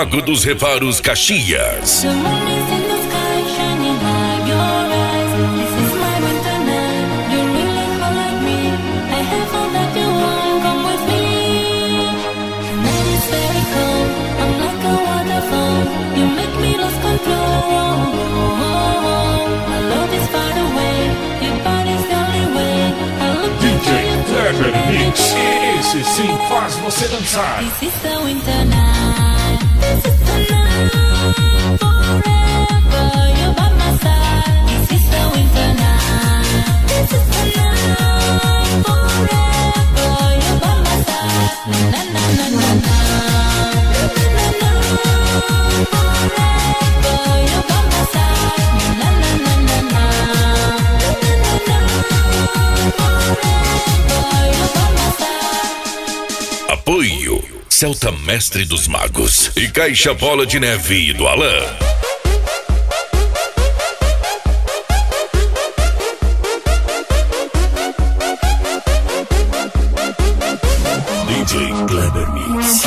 Mago dos Reparos Caxias. Esse sim faz você dançar. This is the winter night. This is the night. Forever you're by my side. This is the winter night. This is the night. Forever you're by my side. Na na na na na. Na na na. Forever you're by my side. Na na na na na. Na na na. Forever you're by my side. Apoio Celta Mestre dos Magos e Caixa Bola de Neve do Alain. DJ Kleber Mix.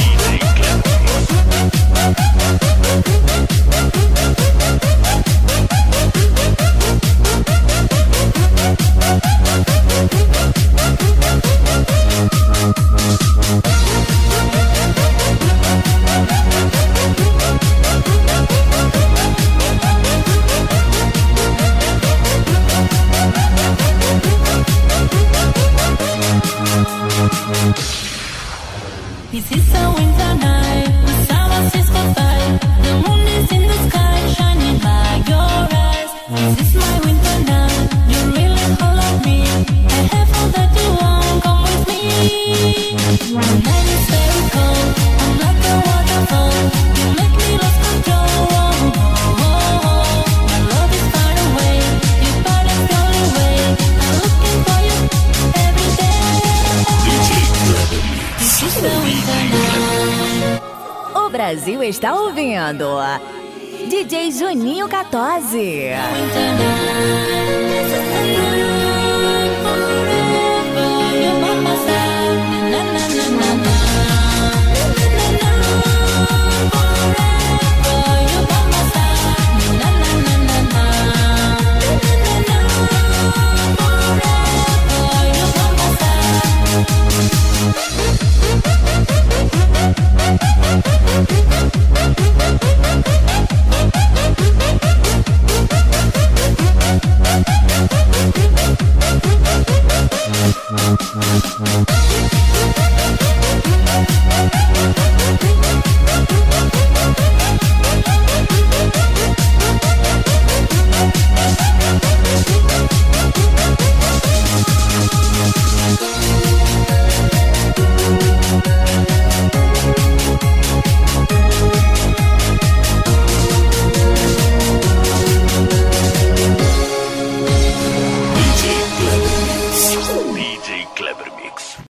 This is a winter night, the summer seas go by. The moon is in the sky, shining like your eyes. This is my winter night, you really hold on me. I have all that you want, come with me. The night is very cold, I'm like a waterfall. You make me lose control. Oh, oh, oh, oh. My love is far away, your body's the only way. I'm looking for you every day. DJ Kleber Mix. This is the winter night. O Brasil está ouvindo DJ Juninho 14. Winter night. This is the night. Forever you're by my side. Na na na na na. Na na na. Forever you're by my side. Na na na na na. Na na na. Forever you're by my side.